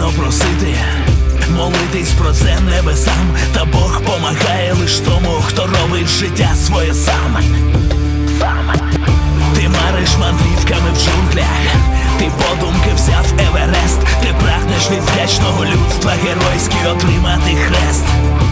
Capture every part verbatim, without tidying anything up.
просити, молитись про це небесам, та Бог помагає лиш тому, хто робить життя своє сам. Ти мариш мандрівками в джунглях, ти подумки взяв Еверест, ти прагнеш від вдячного людства геройський отримати хрест.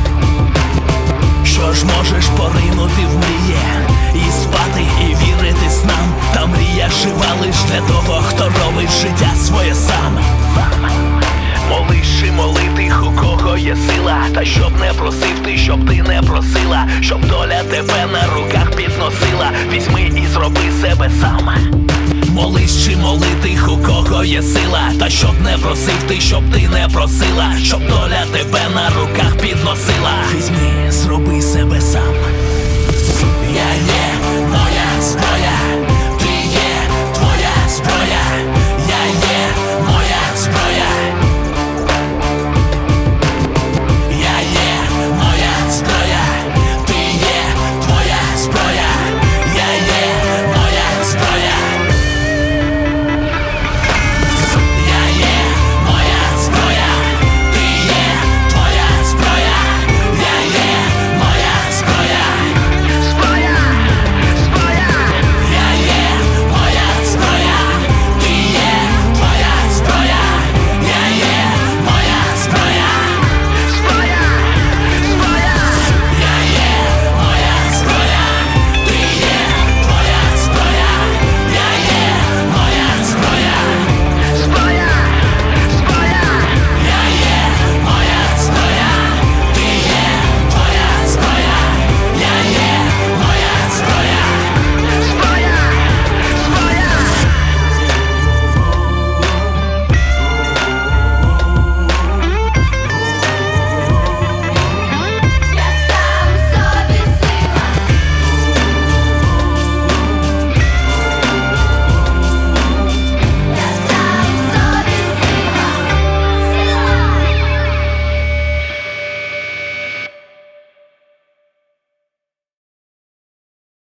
Що ж, можеш поринути в мріє і спати, і вірити снам, та мрія жива лиш для того, хто робить життя своє сам. Молись чи моли тих, у кого є сила, та щоб не просив ти, щоб ти не просила, щоб доля тебе на руках підносила, візьми і зроби себе сам. Молись чи моли тих, у кого є сила, та щоб не просив ти, щоб ти не просила, щоб доля тебе на руках підносила, візьми, зроби себе сам. Я є моя зброя,